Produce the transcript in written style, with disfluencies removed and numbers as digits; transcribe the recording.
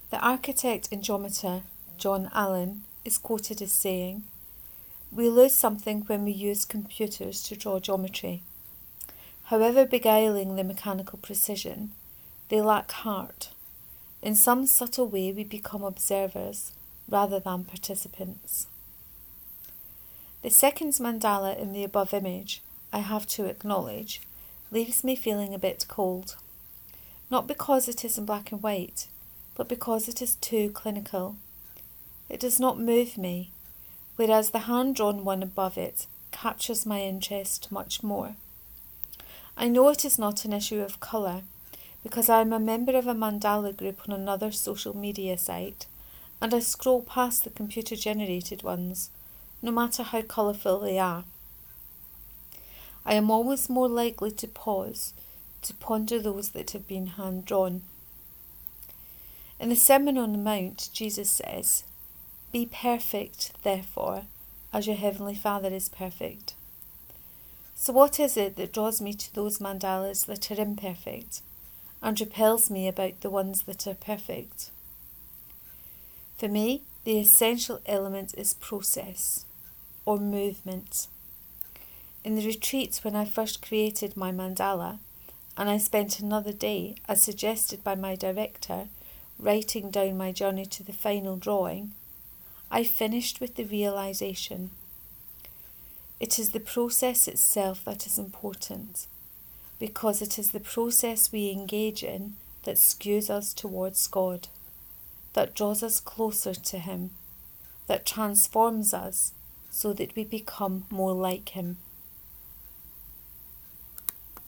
The architect and geometer John Allen is quoted as saying, "We lose something when we use computers to draw geometry. However beguiling the mechanical precision, they lack heart. In some subtle way we become observers rather than participants." The second mandala in the above image, I have to acknowledge, leaves me feeling a bit cold. Not because it is in black and white, but because it is too clinical. It does not move me, whereas the hand-drawn one above it captures my interest much more. I know it is not an issue of colour, because I am a member of a mandala group on another social media site, and I scroll past the computer-generated ones, no matter how colourful they are. I am always more likely to pause, to ponder those that have been hand-drawn. In the Sermon on the Mount, Jesus says, "Be perfect, therefore, as your heavenly Father is perfect." So what is it that draws me to those mandalas that are imperfect, and repels me about the ones that are perfect? For me, the essential element is process, or movement. In the retreat when I first created my mandala, and I spent another day, as suggested by my director, writing down my journey to the final drawing, I finished with the realisation. It is the process itself that is important, because it is the process we engage in that skews us towards God, that draws us closer to Him, that transforms us so that we become more like Him.